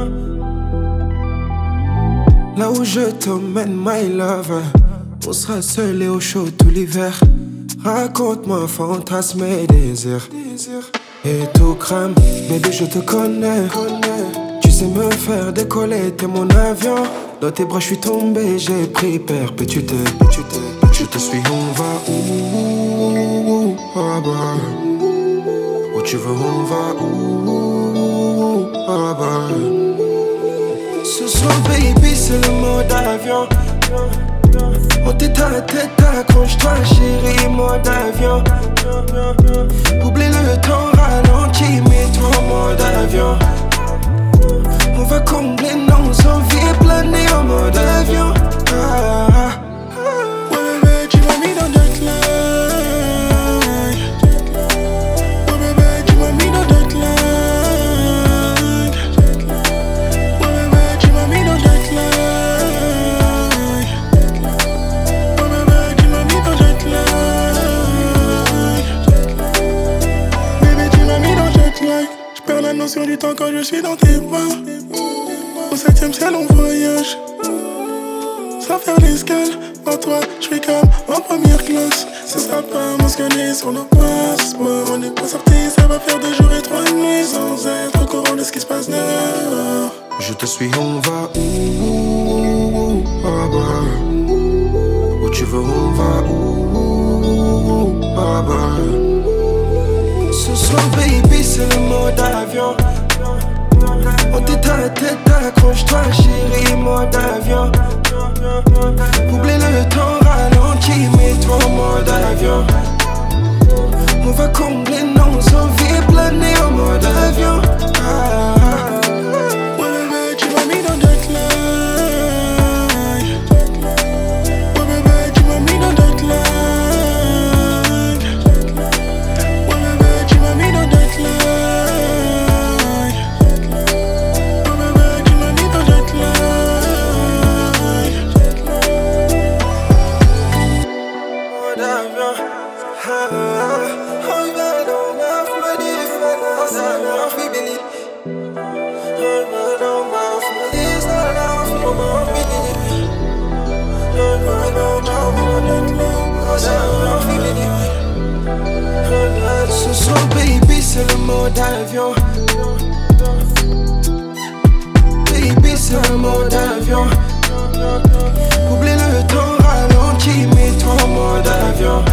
Là où je t'emmène, my love, on sera seul et au chaud tout l'hiver. Raconte-moi fantasmes et désirs. Et tout crame, baby je te connais. Tu sais me faire décoller, t'es mon avion. Dans tes bras je suis tombé, j'ai pris peur. Peux-tu te je te suis, on va où ah bah. Où tu veux on va où ah bah. Ce soir baby c'est le mode avion. On tête à tête, accroche-toi chérie, mode avion. Oublie le temps ralenti, mets-toi en mode avion. On va combler nos envies, planer en mode avion. Ouais bébé, tu m'as mis dans Deadline. Ouais bébé, tu m'as mis dans Deadline. Ouais bébé, tu m'as mis dans Deadline. Ouais bébé, tu m'as mis dans Deadline. Bébé, tu m'as mis dans Deadline. J'perds la notion du temps quand je suis dans tes bras. Au 7ème ciel on voyage, sans faire l'escale. En toi, j'suis comme en première classe. Ce sera pas mentionné sur nos passeports. On n'est pas sortis, ça va faire 2 jours et 3 nuits sans être au courant de ce qui se passe dehors. Je te suis, on va où ah bah. Où tu veux, on va où ah bah. Ce soir, baby, c'est le mode avion. On tête à tête, accroche-toi, chérie, mode avion. Oublie le temps ralenti, mets-toi en mode avion. On va combler nos envies, planer en mode avion. Ouais bébé, tu m'as mis dans Deadline. Ouais bébé, tu m'as mis dans Deadline. Ouais bébé, tu m'as mis dans Deadline. Ouais bébé, tu m'as mis dans Deadline. Mode avion. On va dans ma folie, ça m'a fait béni. On va dans ma folie, ça m'a fait béni. Ce soir, baby, c'est le mode avion. Baby, c'est le mode avion. Oublie le temps ralenti, mets-toi en mode avion.